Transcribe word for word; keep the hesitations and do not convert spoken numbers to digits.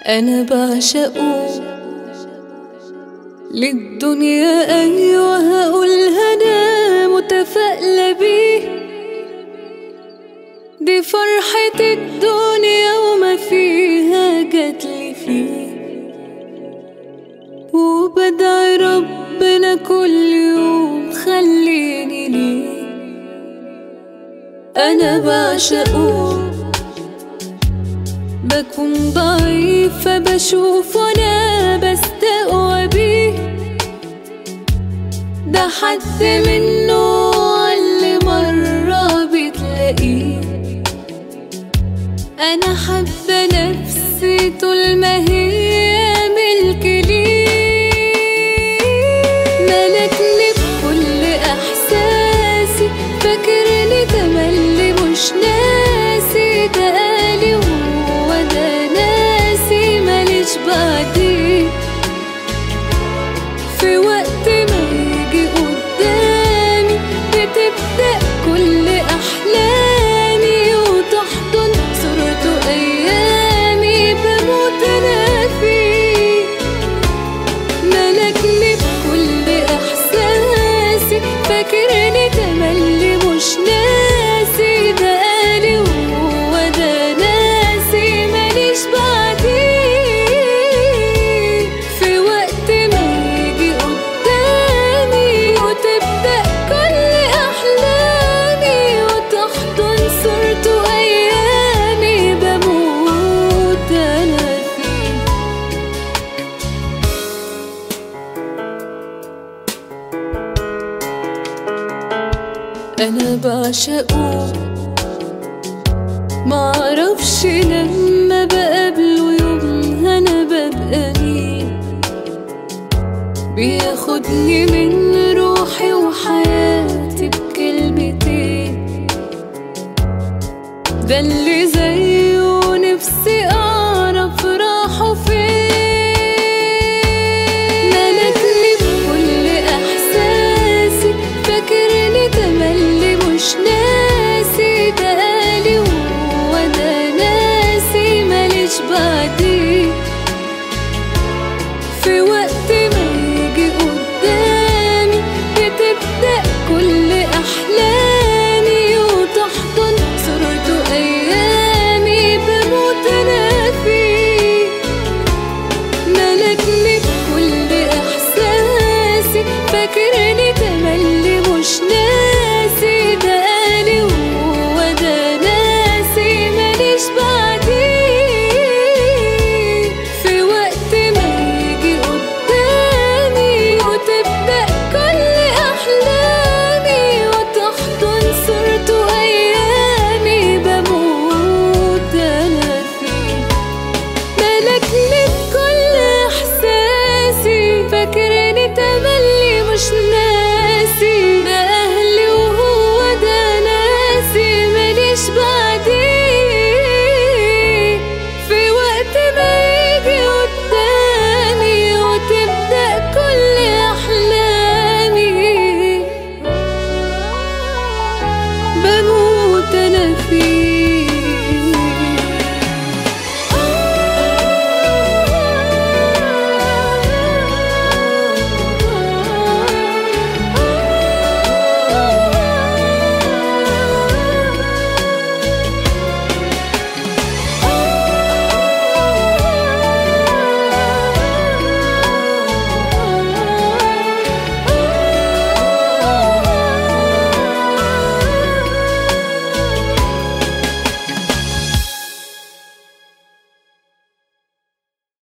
أنا بعشقه للدنيا، أيوة هقولها أنا متفائلة بيه. دي فرحة الدنيا وما فيها جاتلي فيه، وبدعي ربنا كل يوم خليني ليه. أنا بعشقه بكون ضعيفة بشوف وانا بستقوى بيه. ده حد منه اللي مرة بتلاقيه. أنا حابة نفسي طول ما هي ملك ليه. ملكني بكل إحساسي، فاكرني تملي مش ناسي. ده قالي وهو ده ناسي ماليش بعديه. في وقت ما يجي قدامي بتبدأ كل أحلامي، وتحضن صورته أيامي بموت أنا فيه. ملكني بكل إحساسي، فاكرني تملي مش ناسي. ده قالي وهو ده ناسي ماليش بعديه. في وقت ما يجي قدامي وتبدأ كل أحلامي، وتحضن صورته أيامي بموت أنا فيه. أنا بعشقه معرفش لما بقابله يومها أنا ببقى مين. بياخدني من روحي وحياتي بكلمتين. ده اللي زيه نفسي أعرف راحه فين. ملكني بكل إحساسي، فاكرني تملي مش ناسي. ده قالي وهو ده ناسي ماليش بعديه. في وقت ما يجي قدامي بتبدأ كل أحلامي، وتحضن صورته أيامي بموت أنا فيه. ملكني بكل إحساسي، فاكرني تملي مش ناسي. ده قالي وهو ده ناسي ماليش بعديه. في وقت ما يجي قدامي وتبدأ كل أحلامي، وتحضن صورته أيامي بموت أنا فيه. ملكني بكل إحساسي، فاكرني تملي مش ناسي.